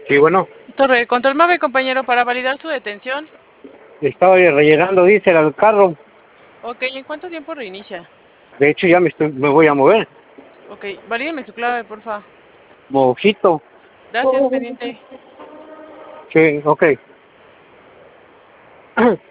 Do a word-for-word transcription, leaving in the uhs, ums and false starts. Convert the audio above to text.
Sí, bueno, Torre de control MAVE, compañero, para validar su detención. estaba rellenando diésel al carro. Ok, ¿en cuánto tiempo reinicia? De hecho, ya me, estoy, me voy a mover. Ok, valídeme su clave, porfa. Mojito. Gracias, pendiente. Sí, ok.